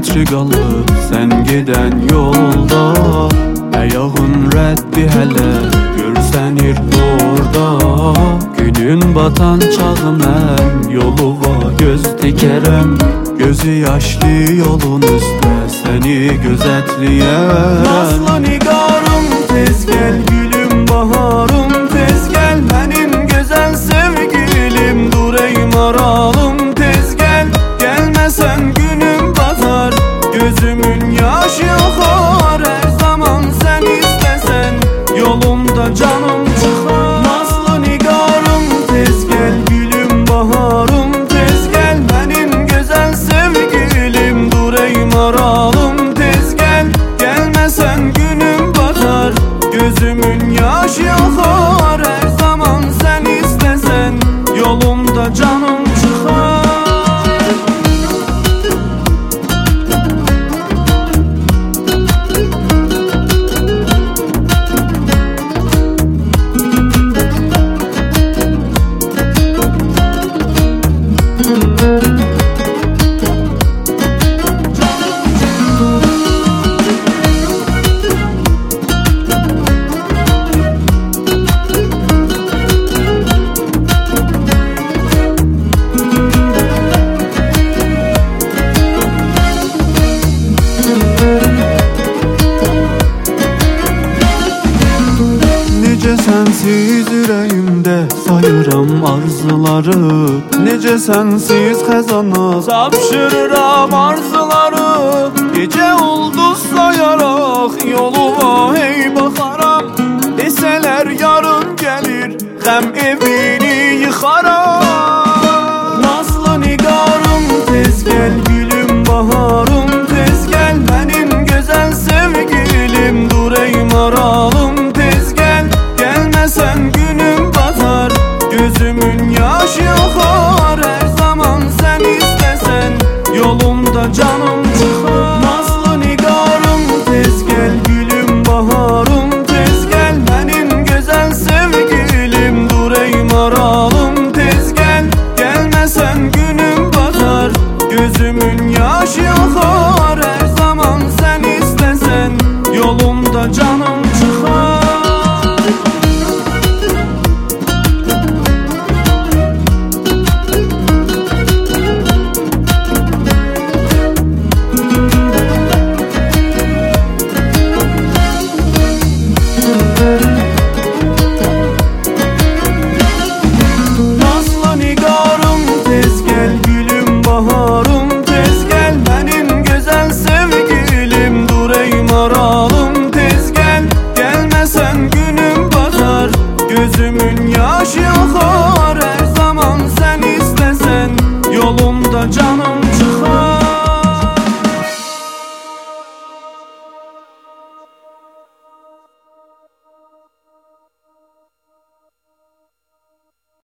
metri qalıb sən gedən yolda. Ayağın rəddi hələ görsənir orada. Günün batan çağı mən yoluma göz dikərəm. Gözü yaşlı yolun üstə səni gözətləyərəm. Nazlı nigarım tez gəl gülüm baharım, tez gəl mənim gözəl sevgilim. Dur ey maralım tez gəl, gəlməsən günüm batar, gözümün yaşı axar. Hər zaman sən istəsən yolumda canım çıxar. Nazlı nigarım tez gəl gülüm baharım, tez gəl mənim gözəl sevgilim. Dur ey maralım tez gəl, gəlməsən günüm batar, gözümün yaşı axar. Hər zaman sən istəsən yolumda canım çıxar. Necə sənsiz ürəyimdə sayıram arzuları, necə sənsiz xəzana tapşırıram arzuları.